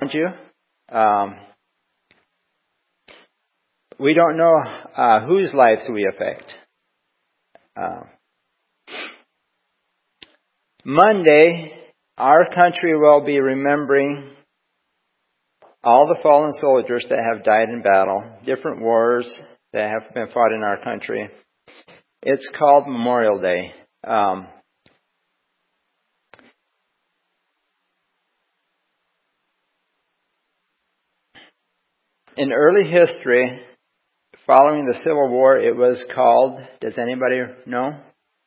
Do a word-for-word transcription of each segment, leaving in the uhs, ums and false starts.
you. Um, we don't know uh, whose lives we affect. Uh, Monday, our country will be remembering all the fallen soldiers that have died in battle, different wars that have been fought in our country. It's called Memorial Day. Um, in early history, following the Civil War, it was called, does anybody know?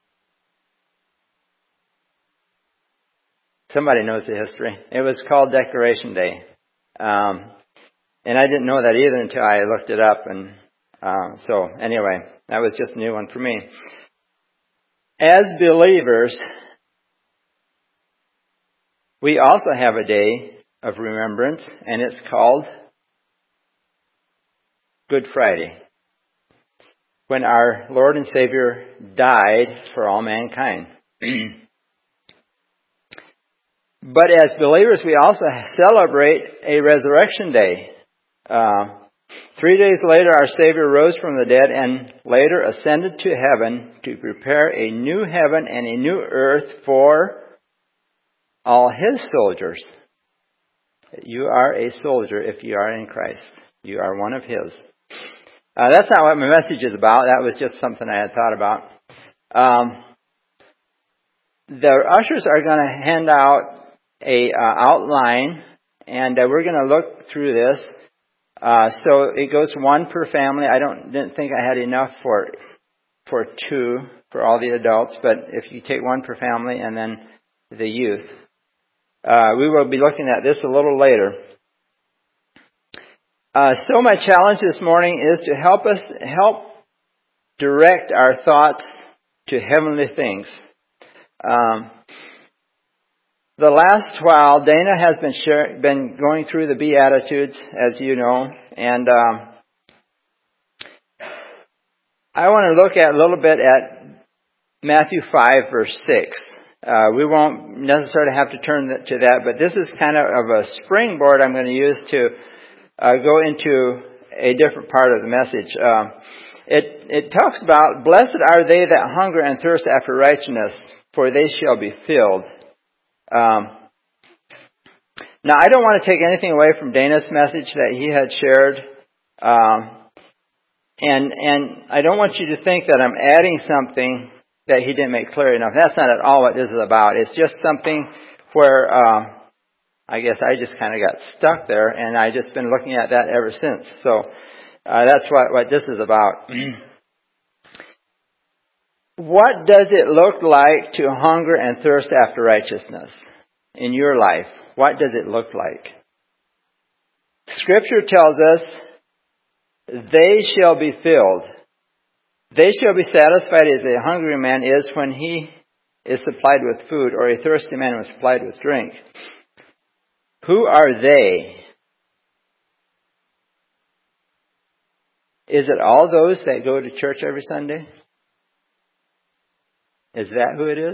Somebody knows the history. It was called Decoration Day. Um, and I didn't know that either until I looked it up. And uh, so anyway, that was just a new one for me. As believers, we also have a day of remembrance, and it's called Good Friday, when our Lord and Savior died for all mankind. But as believers, we also celebrate a resurrection day. Uh, three days later, our Savior rose from the dead and later ascended to heaven to prepare a new heaven and a new earth for all His soldiers. You are a soldier if you are in Christ. You are one of His. Uh, that's not what my message is about. That was just something I had thought about. Um, the ushers are going to hand out a uh, outline, and uh, we're going to look through this. Uh, so it goes one per family. I don't didn't think I had enough for for two for all the adults, but if you take one per family and then the youth, uh, we will be looking at this a little later. Uh, so my challenge this morning is to help us help direct our thoughts to heavenly things. Um, The last while, Dana has been share, been going through the Beatitudes, as you know, and um, I want to look at a little bit at Matthew five, verse six. Uh, we won't necessarily have to turn to that, but this is kind of, of a springboard I'm going to use to uh, go into a different part of the message. Uh, it it talks about, "Blessed are they that hunger and thirst after righteousness, for they shall be filled." Um, now, I don't want to take anything away from Dana's message that he had shared, um, and and I don't want you to think that I'm adding something that he didn't make clear enough. That's not at all what this is about. It's just something where uh, I guess I just kind of got stuck there, and I've just been looking at that ever since. So uh, that's what, what this is about. What does it look like to hunger and thirst after righteousness in your life? What does it look like? Scripture tells us, they shall be filled. They shall be satisfied as a hungry man is when he is supplied with food, or a thirsty man is supplied with drink. Who are they? Is it all those that go to church every Sunday? Is that who it is?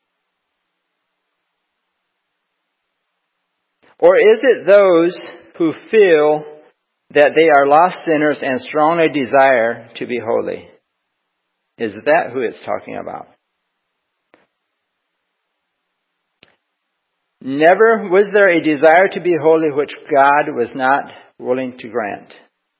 Or is it those who feel that they are lost sinners and strongly desire to be holy? Is that who it's talking about? Never was there a desire to be holy which God was not willing to grant.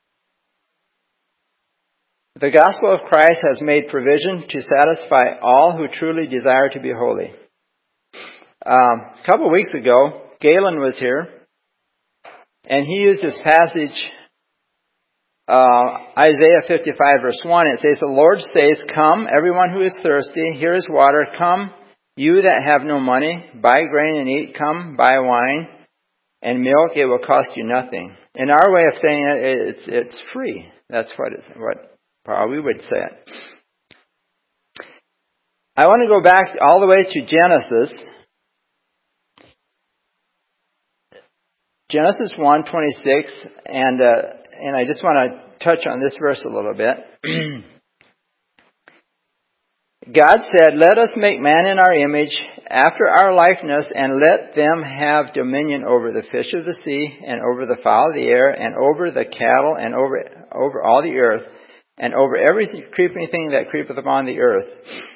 The gospel of Christ has made provision to satisfy all who truly desire to be holy. Um, a couple of weeks ago, Galen was here, and he used this passage, uh, Isaiah fifty-five, verse one. It says, "The Lord says, come, everyone who is thirsty, here is water. Come, you that have no money, buy grain and eat. Come, buy wine and milk. It will cost you nothing." In our way of saying it, it's it's free. That's what it's what. How we would say it. I want to go back all the way to Genesis. Genesis one twenty-six, and uh, and I just want to touch on this verse a little bit. God said, "Let us make man in our image, after our likeness, and let them have dominion over the fish of the sea, and over the fowl of the air, and over the cattle, and over, over all the earth, and over every creeping thing that creepeth upon the earth.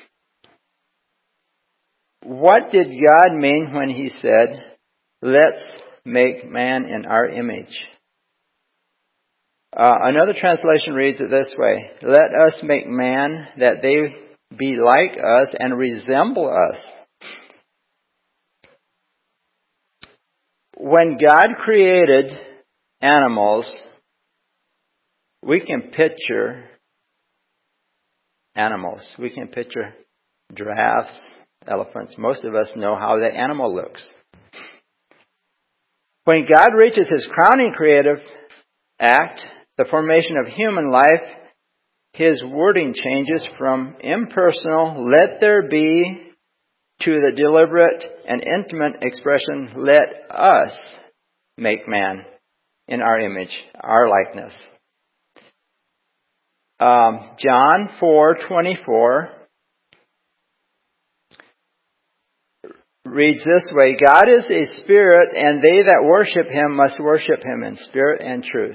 What did God mean when He said, let's make man in our image? Uh, another translation reads it this way: let us make man that they be like us and resemble us. When God created animals, we can picture animals. We can picture giraffes, elephants. Most of us know how the animal looks. When God reaches His crowning creative act, the formation of human life, His wording changes from impersonal, let there be, to the deliberate and intimate expression, let us make man in our image, our likeness. Um, John four twenty-four reads this way: God is a spirit, and they that worship Him must worship Him in spirit and truth.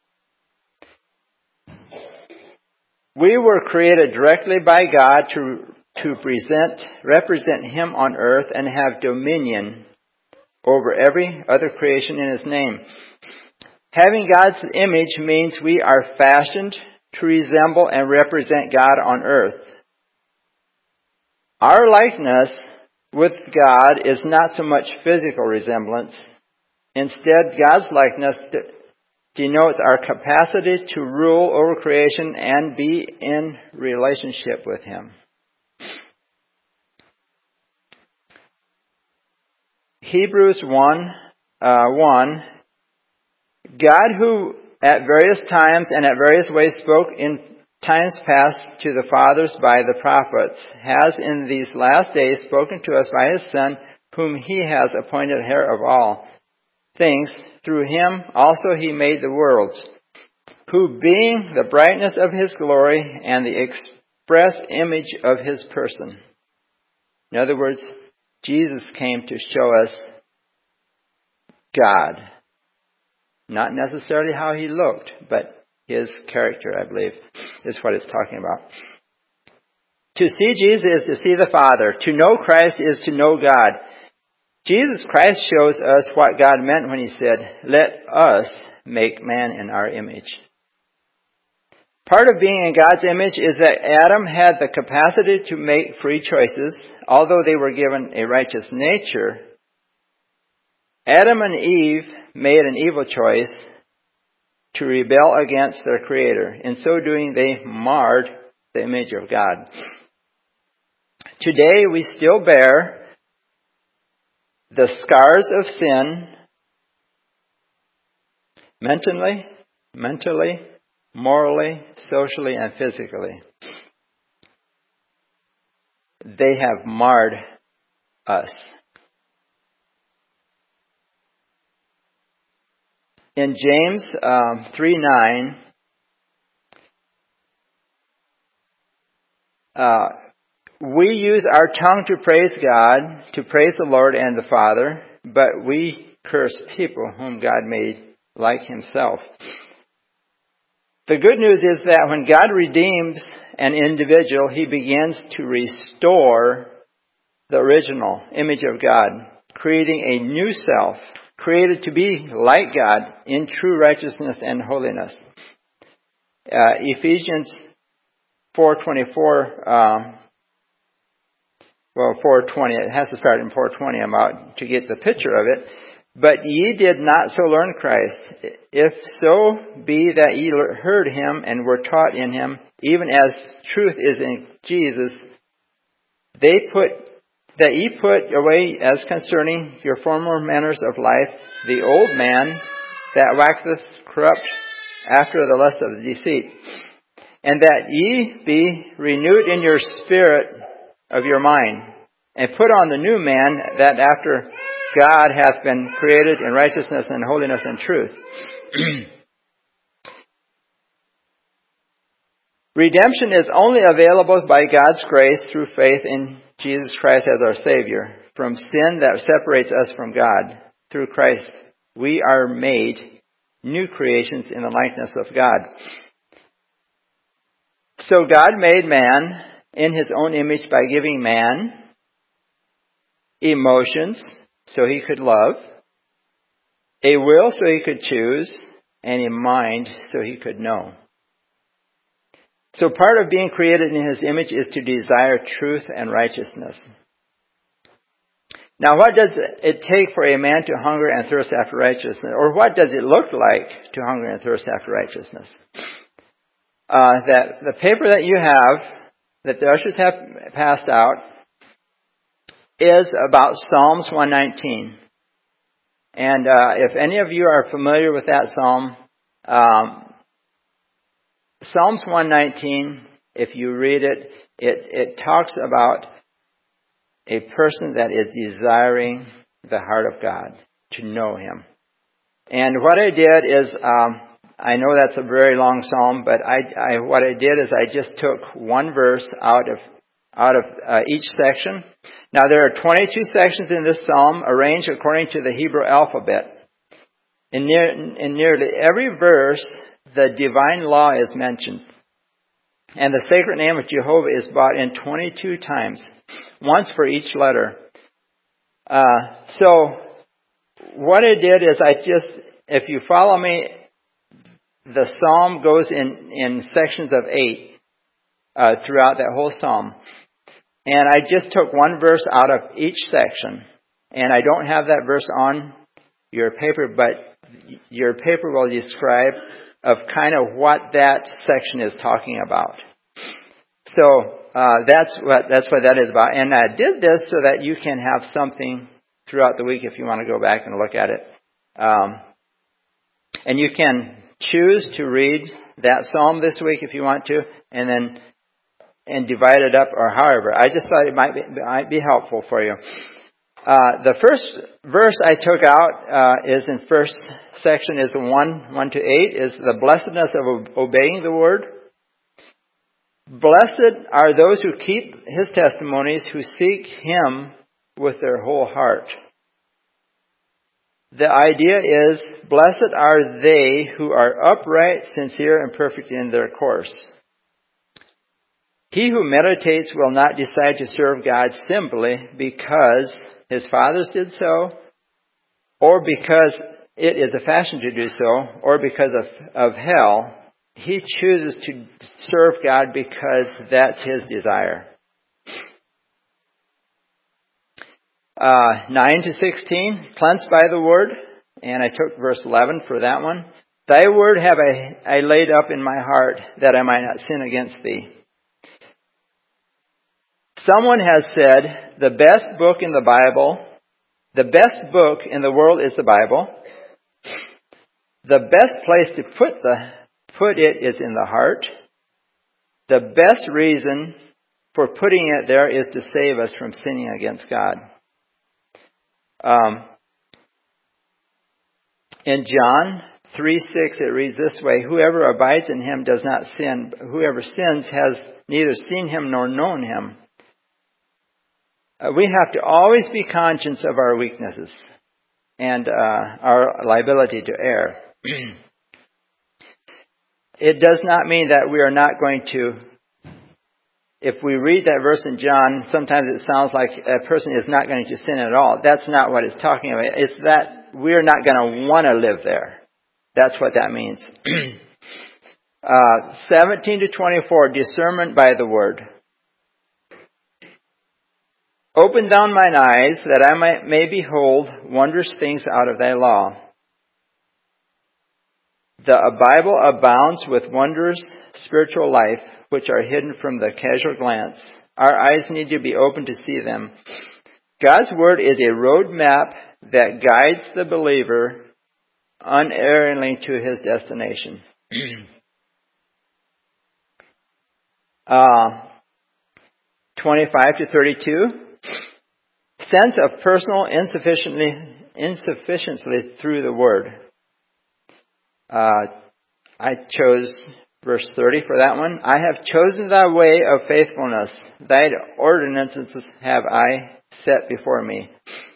We were created directly by God to, to present, represent Him on earth and have dominion over every other creation in His name. Having God's image means we are fashioned to resemble and represent God on earth. Our likeness with God is not so much physical resemblance. Instead, God's likeness denotes our capacity to rule over creation and be in relationship with Him. Hebrews one, uh, one, God who at various times and at various ways spoke in times past to the fathers by the prophets, has in these last days spoken to us by His Son, whom He has appointed heir of all things. Through Him also He made the worlds, who being the brightness of His glory and the express image of His person. In other words, Jesus came to show us God. Not necessarily how He looked, but His character, I believe, is what it's talking about. To see Jesus is to see the Father. To know Christ is to know God. Jesus Christ shows us what God meant when He said, let us make man in our image. Part of being in God's image is that Adam had the capacity to make free choices. Although they were given a righteous nature, Adam and Eve made an evil choice to rebel against their Creator. In so doing, they marred the image of God. Today, we still bear the scars of sin mentally, mentally, morally, socially, and physically. They have marred us. In James um, three nine, uh, we use our tongue to praise God, to praise the Lord and the Father, but we curse people whom God made like Himself. The good news is that when God redeems an individual, He begins to restore the original image of God, creating a new self, created to be like God in true righteousness and holiness. Uh, Ephesians four twenty-four, um, well, four twenty, it has to start in four twenty, I'm out to get the picture of it. But ye did not so learn Christ, if so be that ye heard Him and were taught in Him, even as truth is in Jesus, they put that ye put away as concerning your former manners of life, the old man that waxeth corrupt after the lust of the deceit, and that ye be renewed in your spirit of your mind, and put on the new man, that after God hath been created in righteousness and holiness and truth. Redemption is only available by God's grace through faith in Jesus Christ as our Savior. from sin that separates us from God. Through Christ, we are made new creations in the likeness of God. So God made man in His own image by giving man emotions so he could love, a will so he could choose, and a mind so he could know. So part of being created in His image is to desire truth and righteousness. Now, what does it take for a man to hunger and thirst after righteousness? Or what does it look like to hunger and thirst after righteousness? Uh, that the paper that you have, that the ushers have passed out, is about Psalms one nineteen. And uh, if any of you are familiar with that psalm, um, Psalms one nineteen, if you read it, it, it talks about a person that is desiring the heart of God, to know Him. And what I did is, um, I know that's a very long psalm, but I, I what I did is I just took one verse out of out of uh, each section. Now there are twenty-two sections in this psalm, arranged according to the Hebrew alphabet. In, near, in nearly every verse, the divine law is mentioned, and the sacred name of Jehovah is brought in twenty-two times, once for each letter. Uh, so what I did is I just, if you follow me, the psalm goes in, in sections of eight uh, throughout that whole psalm. And I just took one verse out of each section. And I don't have that verse on your paper, but your paper will describe of kind of what that section is talking about. So uh, that's what that's what that is about. And I did this so that you can have something throughout the week if you want to go back and look at it. Um, and you can choose to read that psalm this week if you want to, and then and divide it up or however. I just thought it might be, might be helpful for you. Uh, the first verse I took out uh, is in first section is one, one to eight, is the blessedness of obeying the word. Blessed are those who keep His testimonies, who seek Him with their whole heart. The idea is, blessed are they who are upright, sincere, and perfect in their course. He who meditates will not decide to serve God simply because his fathers did so, or because it is a fashion to do so, or because of, of hell. He chooses to serve God because that's his desire. Uh, nine to sixteen, cleansed by the word. And I took verse eleven for that one. Thy word have I, I laid up in my heart, that I might not sin against thee. Someone has said, the best book in the Bible, the best book in the world is the Bible. The best place to put the put it is in the heart. The best reason for putting it there is to save us from sinning against God. Um, in John three six, it reads this way, whoever abides in him does not sin. Whoever sins has neither seen him nor known him. Uh, we have to always be conscious of our weaknesses and uh, our liability to err. It does not mean that we are not going to, if we read that verse in John, sometimes it sounds like a person is not going to sin at all. That's not what it's talking about. It's that we're not going to want to live there. That's what that means. uh, seventeen to twenty-four, discernment by the word. Open down mine eyes, that I might, may behold wondrous things out of thy law. The Bible abounds with wondrous spiritual life, which are hidden from the casual glance. Our eyes need to be open to see them. God's Word is a road map that guides the believer unerringly to his destination. uh, twenty-five to thirty-two. Sense of personal insufficiency, insufficiency through the Word. Uh, I chose verse thirty for that one. I have chosen thy way of faithfulness. Thy ordinances have I set before me.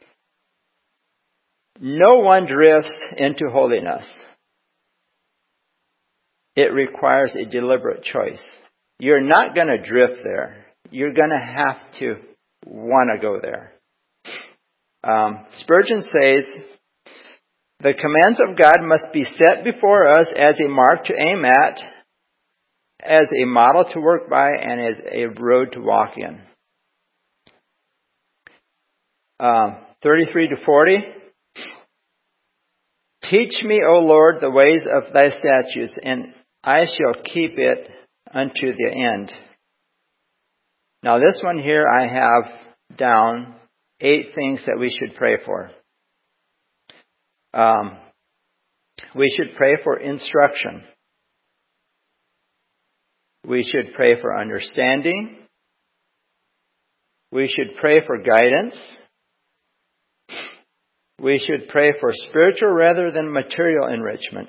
No one drifts into holiness. It requires a deliberate choice. You're not going to drift there. You're going to have to want to go there. Um, Spurgeon says, the commands of God must be set before us as a mark to aim at, as a model to work by, and as a road to walk in. Um, thirty-three to forty. Teach me, O Lord, the ways of thy statutes, and I shall keep it unto the end. Now this one here I have down eight things that we should pray for. Um, we should pray for instruction. We should pray for understanding. We should pray for guidance. We should pray for spiritual rather than material enrichment.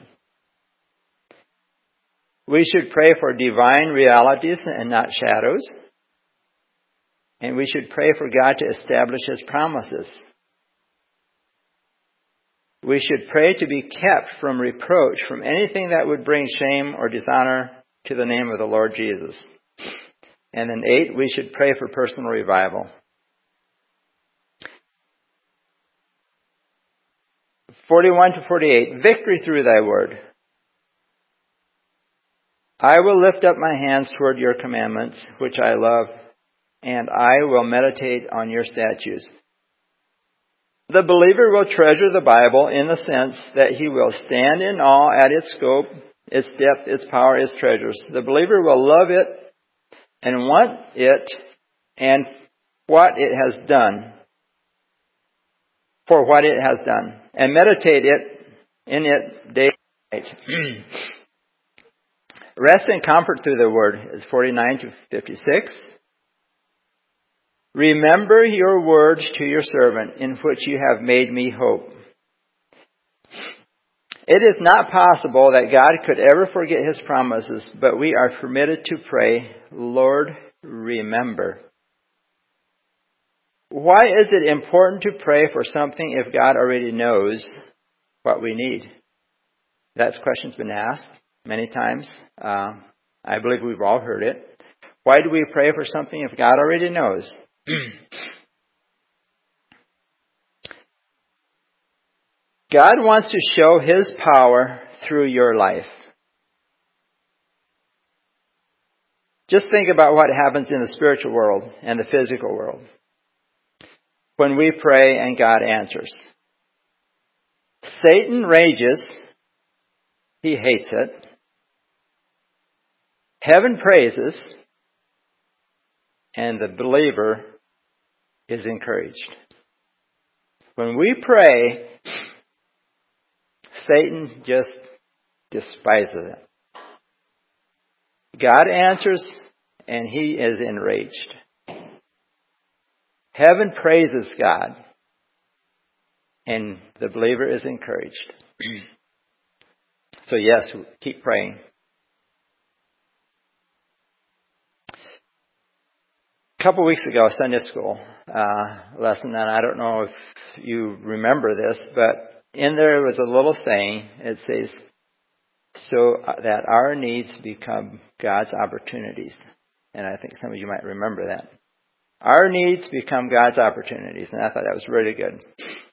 We should pray for divine realities and not shadows. And we should pray for God to establish His promises. We should pray to be kept from reproach, from anything that would bring shame or dishonor to the name of the Lord Jesus. And then eight, we should pray for personal revival. forty-one to forty-eight, victory through thy word. I will lift up my hands toward your commandments, which I love, and I will meditate on your statutes. The believer will treasure the Bible in the sense that he will stand in awe at its scope, its depth, its power, its treasures. The believer will love it and want it and what it has done, for what it has done, and meditate it in it day and night. Rest and comfort through the word is forty-nine to fifty-six. Remember your words to your servant, in which you have made me hope. It is not possible that God could ever forget His promises, but we are permitted to pray, Lord, remember. Why is it important to pray for something if God already knows what we need? That question's been asked many times. Uh, I believe we've all heard it. Why do we pray for something if God already knows? God wants to show His power through your life. Just think about what happens in the spiritual world and the physical world when we pray and God answers. Satan rages. He hates it. Heaven praises. And the believer is encouraged. When we pray, Satan just despises it. God answers, and he is enraged. Heaven praises God, and the believer is encouraged. So yes, keep praying. A couple weeks ago, Sunday school uh, lesson, and I don't know if you remember this, but in there was a little saying. It says, so that our needs become God's opportunities. And I think some of you might remember that. Our needs become God's opportunities. And I thought that was really good.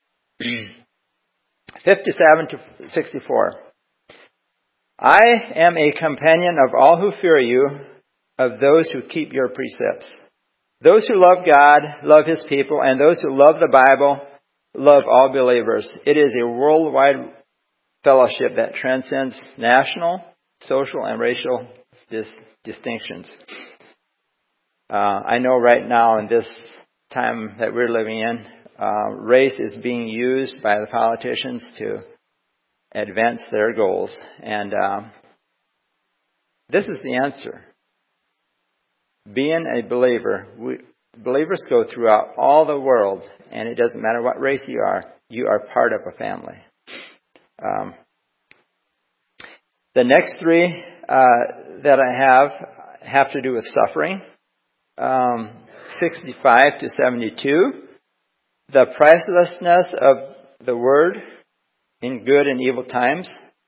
fifty-seven to sixty-four. I am a companion of all who fear you, of those who keep your precepts. Those who love God, love His people, and those who love the Bible, love all believers. It is a worldwide fellowship that transcends national, social, and racial dis- distinctions. Uh, I know right now in this time that we're living in, uh, race is being used by the politicians to advance their goals. And uh, this is the answer. Being a believer, we, believers go throughout all the world, and it doesn't matter what race you are, you are part of a family. Um, the next three uh, that I have have to do with suffering. Um, sixty-five to seventy-two. the pricelessness of the Word in good and evil times.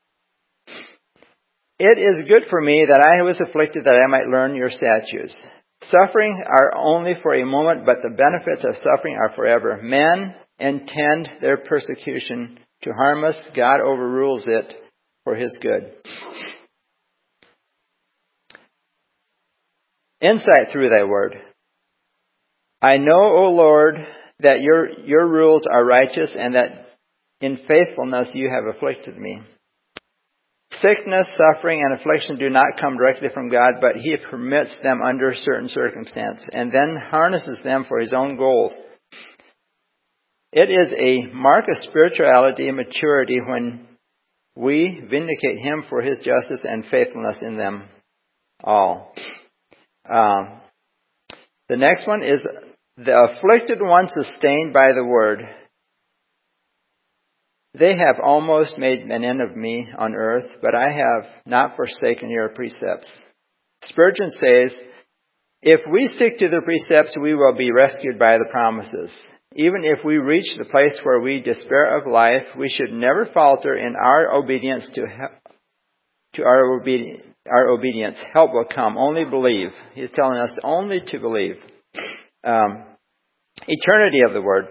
It is good for me that I was afflicted that I might learn your statutes. Suffering are only for a moment, but the benefits of suffering are forever. Men intend their persecution to harm us. God overrules it for His good. Insight through thy word. I know, O Lord, that your, your rules are righteous and that in faithfulness you have afflicted me. Sickness, suffering, and affliction do not come directly from God, but He permits them under certain circumstances and then harnesses them for His own goals. It is a mark of spirituality and maturity when we vindicate Him for His justice and faithfulness in them all. Um, the next one is the afflicted one sustained by the word. They have almost made an end of me on earth, but I have not forsaken your precepts. Spurgeon says, if we stick to the precepts, we will be rescued by the promises. Even if we reach the place where we despair of life, we should never falter in our obedience to to our obedience. Our obedience. Help will come. Only believe. He's telling us only to believe. Um, eternity of the Word.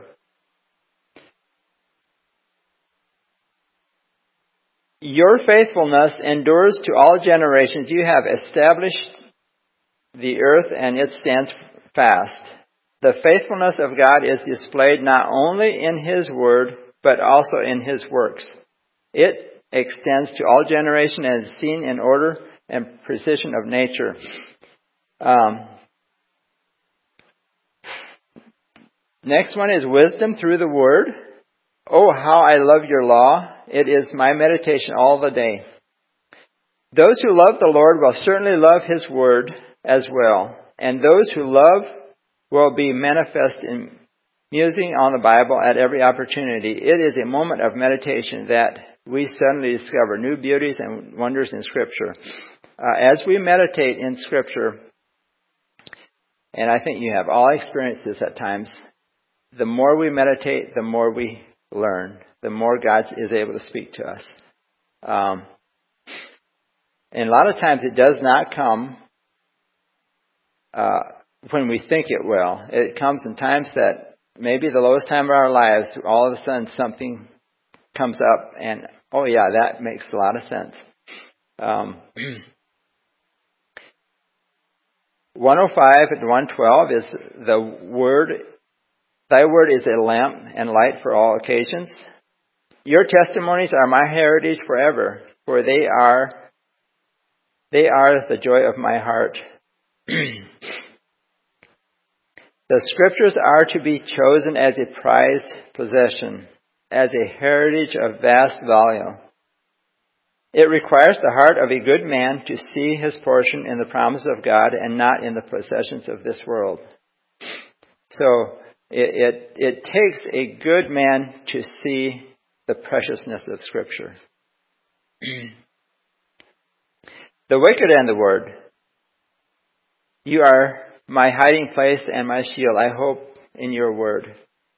Your faithfulness endures to all generations. You have established the earth and it stands fast. The faithfulness of God is displayed not only in His Word, but also in His works. It extends to all generations and is seen in order and precision of nature. Um, next one is wisdom through the Word. Oh, how I love your law. It is my meditation all the day. Those who love the Lord will certainly love His Word as well. And those who love will be manifest in musing on the Bible at every opportunity. It is a moment of meditation that we suddenly discover new beauties and wonders in Scripture. Uh, as we meditate in Scripture, and I think you have all experienced this at times, the more we meditate, the more we learn, the more God is able to speak to us. Um, and a lot of times it does not come uh, when we think it will. It comes in times that maybe the lowest time of our lives, all of a sudden something comes up and, oh yeah, that makes a lot of sense. Um, one oh five and one twelve is the word, thy word is a lamp and light for all occasions. Your testimonies are my heritage forever, for they are, they are the joy of my heart. The Scriptures are to be chosen as a prized possession, as a heritage of vast value. It requires the heart of a good man to see his portion in the promise of God and not in the possessions of this world. So it, it, it takes a good man to see the preciousness of Scripture. The wicked and the word. You are my hiding place and my shield. I hope in your word.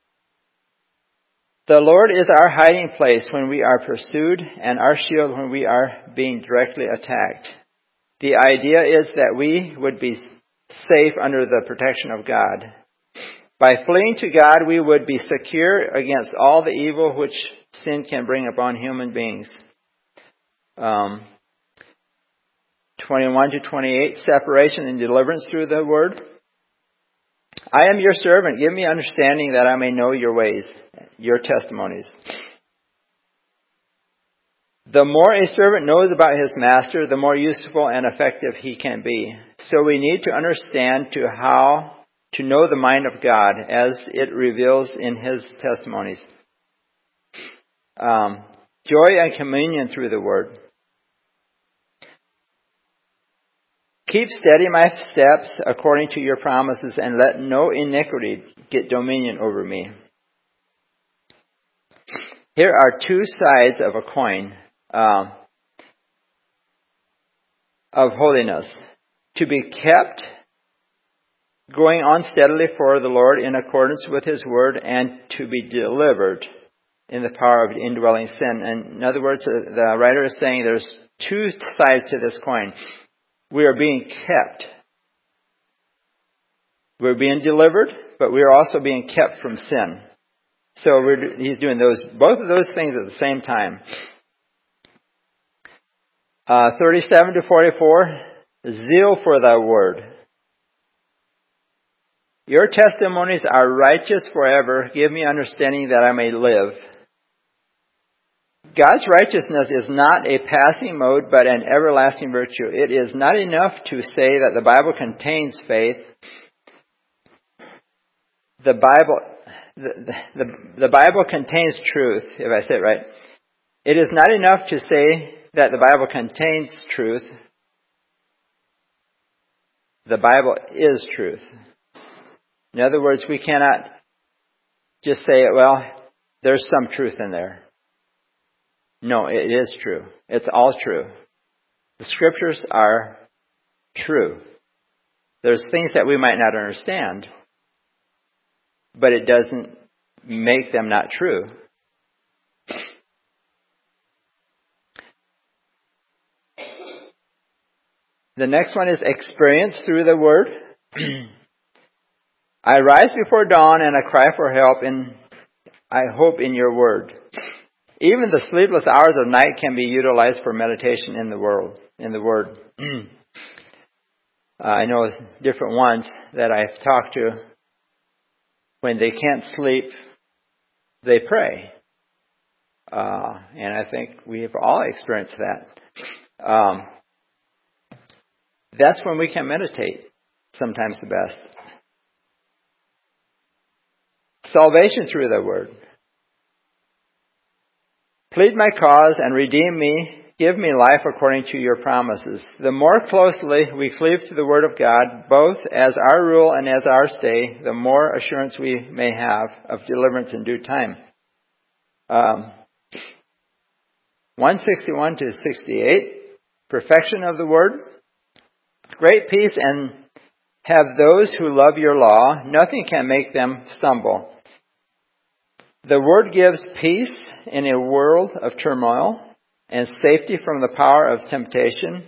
The Lord is our hiding place when we are pursued and our shield when we are being directly attacked. The idea is that we would be safe under the protection of God. By fleeing to God, we would be secure against all the evil which sin can bring upon human beings. Um, twenty-one to twenty-eight, separation and deliverance through the word. I am your servant. Give me understanding that I may know your ways, your testimonies. The more a servant knows about his master, the more useful and effective he can be. So we need to understand to how to know the mind of God as it reveals in his testimonies. Um, joy and communion through the word. Keep steady my steps according to your promises, and let no iniquity get dominion over me. Here are two sides of a coin uh, of holiness. To be kept going on steadily for the Lord in accordance with His word, and to be delivered in the power of indwelling sin. And in other words, the writer is saying there's two sides to this coin. We are being kept. We're being delivered, but we are also being kept from sin. So we're, he's doing those, both of those things at the same time. Uh, thirty-seven to forty-four, zeal for thy word. Your testimonies are righteous forever. Give me understanding that I may live. God's righteousness is not a passing mode, but an everlasting virtue. It is not enough to say that the Bible contains faith. The Bible, the, the, the Bible contains truth, if I say it right. It is not enough to say that the Bible contains truth. The Bible is truth. In other words, we cannot just say, well, there's some truth in there. No, it is true. It's all true. The Scriptures are true. There's things that we might not understand, but it doesn't make them not true. The next one is experience through the Word. I rise before dawn and I cry for help, and I hope in your Word. Even the sleepless hours of night can be utilized for meditation in the world, in the Word. uh, I know different ones that I've talked to. When they can't sleep, they pray. Uh, and I think we've all experienced that. Um, that's when we can meditate, sometimes the best. Salvation through the Word. Plead my cause and redeem me. Give me life according to your promises. The more closely we cleave to the Word of God, both as our rule and as our stay, the more assurance we may have of deliverance in due time. Um, one sixty-one to sixty-eight, perfection of the Word. Great peace and have those who love your law. Nothing can make them stumble. The Word gives peace in a world of turmoil and safety from the power of temptation.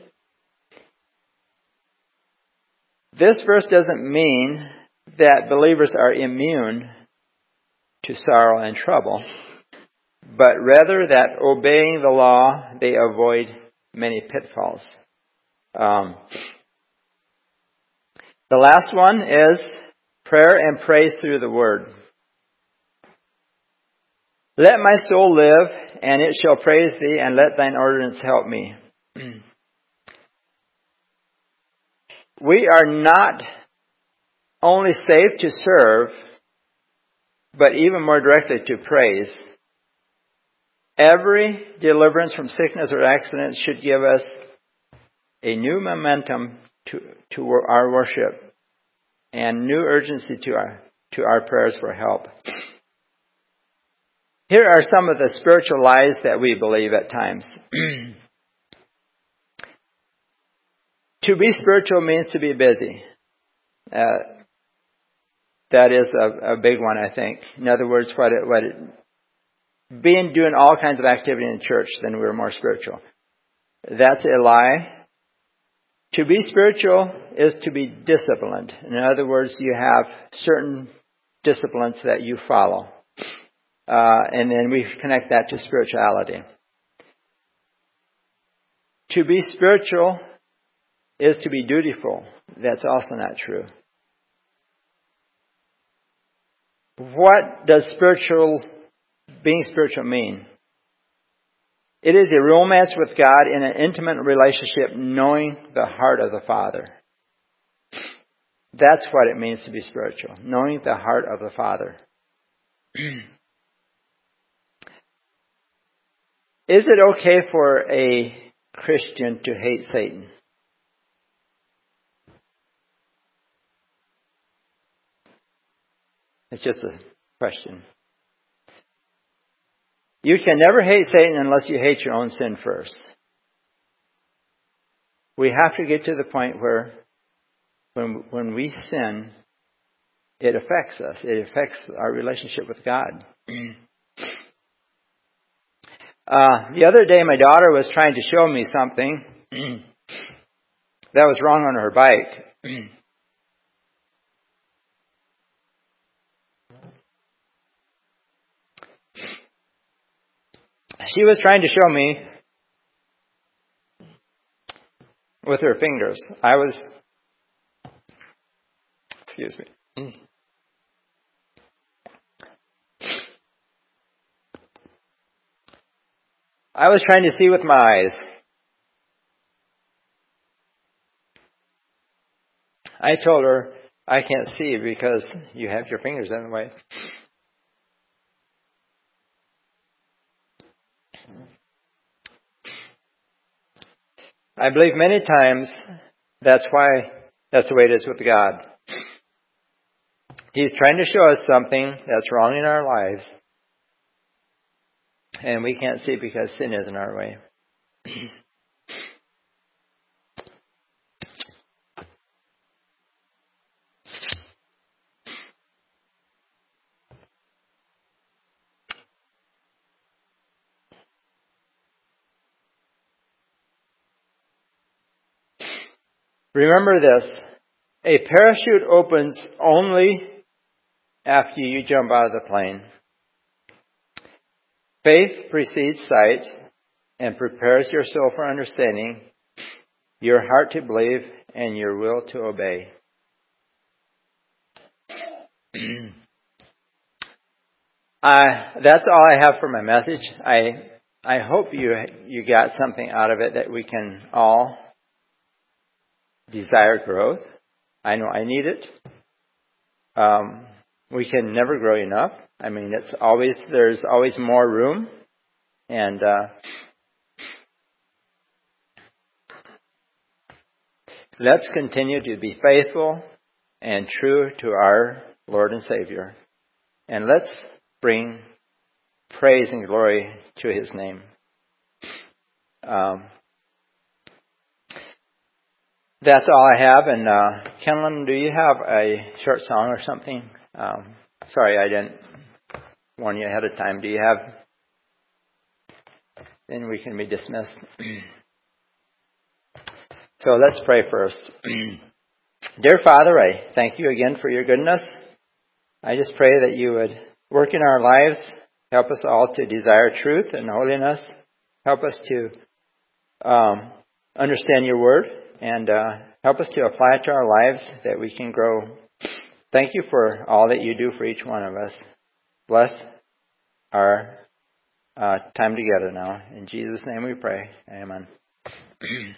This verse doesn't mean that believers are immune to sorrow and trouble, but rather that obeying the law, they avoid many pitfalls. Um, the last one is prayer and praise through the Word. Let my soul live, and it shall praise thee, and let thine ordinance help me. We are not only saved to serve, but even more directly to praise. Every deliverance from sickness or accident should give us a new momentum to, to our worship and new urgency to our, to our prayers for help. Here are some of the spiritual lies that we believe at times. To be spiritual means to be busy. Uh, that is a, a big one, I think. In other words, what it, what it, being doing all kinds of activity in church, then we're more spiritual. That's a lie. To be spiritual is to be disciplined. In other words, you have certain disciplines that you follow. Uh, and then we connect that to spirituality. To be spiritual is to be dutiful. That's also not true. What does spiritual, being spiritual mean? It is a romance with God in an intimate relationship, knowing the heart of the Father. That's what it means to be spiritual, knowing the heart of the Father. Is it okay for a Christian to hate Satan? It's just a question. You can never hate Satan unless you hate your own sin first. We have to get to the point where when when we sin, it affects us. It affects our relationship with God. Uh, the other day, my daughter was trying to show me something that was wrong on her bike. She was trying to show me with her fingers. I was, excuse me. I was trying to see with my eyes. I told her, I can't see because you have your fingers in the way. I believe many times that's why, that's the way it is with God. He's trying to show us something that's wrong in our lives, and we can't see because sin is in our way. Remember this, a parachute opens only after you jump out of the plane. Faith precedes sight and prepares your soul for understanding, your heart to believe, and your will to obey. uh, that's all I have for my message. I I hope you you got something out of it that we can all desire growth. I know I need it. Um, we can never grow enough. I mean, it's always there's always more room, and uh, let's continue to be faithful and true to our Lord and Savior, and let's bring praise and glory to His name. Um, that's all I have. And uh, Kenlon, do you have a short song or something? Um, sorry, I didn't warn you ahead of time. Do you have? Then we can be dismissed. So let's pray first. Dear Father, I thank you again for your goodness. I just pray that you would work in our lives, help us all to desire truth and holiness, help us to um, understand your word, and uh, help us to apply it to our lives that we can grow. Thank you for all that you do for each one of us. Bless our uh, time together now. In Jesus' name we pray. Amen.